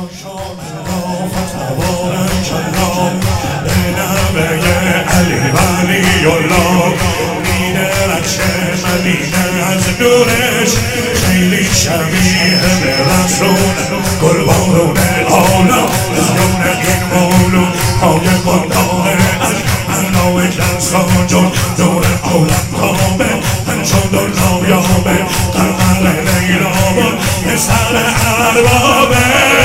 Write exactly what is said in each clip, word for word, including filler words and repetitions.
ماشاءالله فتبارک الله به نوه علی ولی الله میدرخشه مدینه از نورش خیلی شبیه به رسول گلبارون عالم از یون این مولود های بالای از علای جلسان جون نور عالم کامه همچون در نایابه قمر لیلا پسر اربابه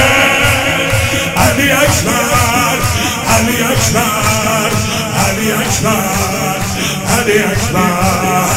علی اکبر علی اکبر علی اکبر علی اکبر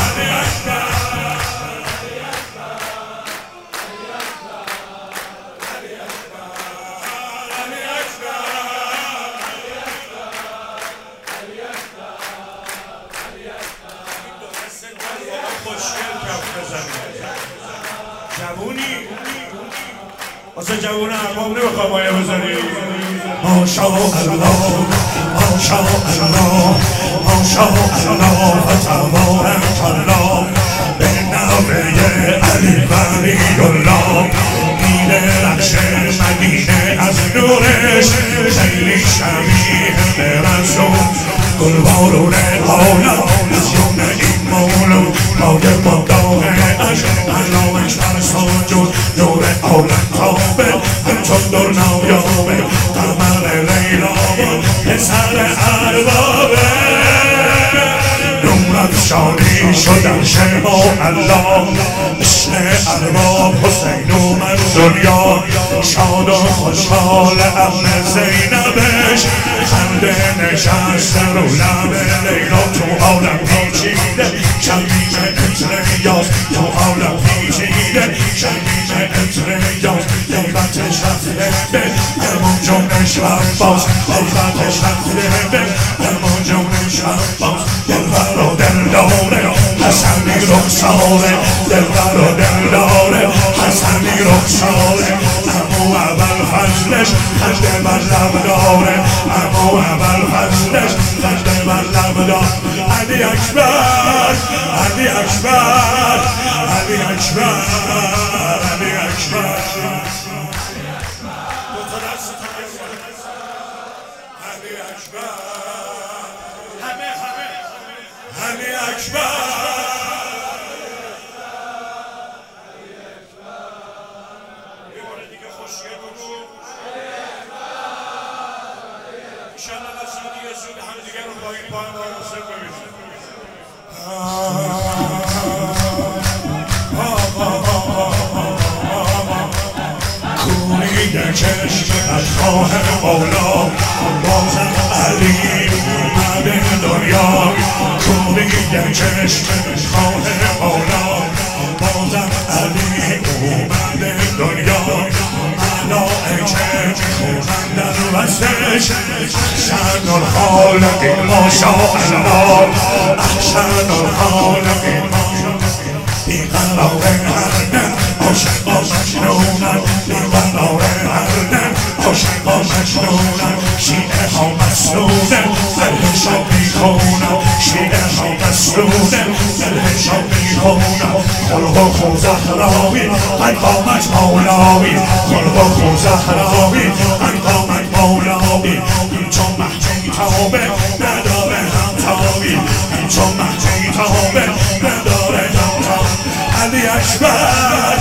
جوونی واسه جوون ارباب نمیخوام مایه بزنی ماشاءالله ماشاءالله ماشاءالله فتبارک الله به نوه علی ولی الله میدرخشه مدینه از نورش خیلی شبیه به رسول گلبارون عالم از یون این مولود های بالای عشق علامش بر ساجد نور عالم تابه همچون در نایابه قمر لیلا پسر اربابه نور افشانی شدن شما الله مثل ارباب حسین اومد دنیا شاد و خوشحال امن زینبش خنده نشست رو لب لیلا تو عالم پیچیده شمیم عطر یاس تو عالم پیچیده شمیم عطر یاس لیبتش رفته به همون جمعش عباس لیبتش رفته به همون جمعش عباس دلبر و دلداره حسنی رخساره دلبر و دلداره حسنی رخساره امو اول فضلش خنده بر لب داره امو اول فضلش خنده بر لب داره علی اکبر علی اکبر علی اکبر علی اکبر علی اکبر همه همه علی اکبر یه بار دیگه خوشیه بگو انشاءالله بسید دیگه زود هم دیگه رو با این پایین باید حسین ببینید کوری چشم از خواهر مولا بازم علی اومده دنیا کوری چشم از خواهر مولا بازم علی اومده دنیا ملائکه میخونن در وسطش احسن الخالق ماشاءالله احسن الخالق بیقرار هردن عاشقا مجنونن بیقرار هردن عاشقا مجنونن شیعه ها مسنونن دلشا بیخونن شیعه ها مسنونن دلشا بیخونن خلق و خو زهراوی قد قامت مولاوی خلق و خو زهراوی قد قامت مولاوی چون مهدی تابه نداره همتابی چون مهدی تابه نداره همتابی علی اکبر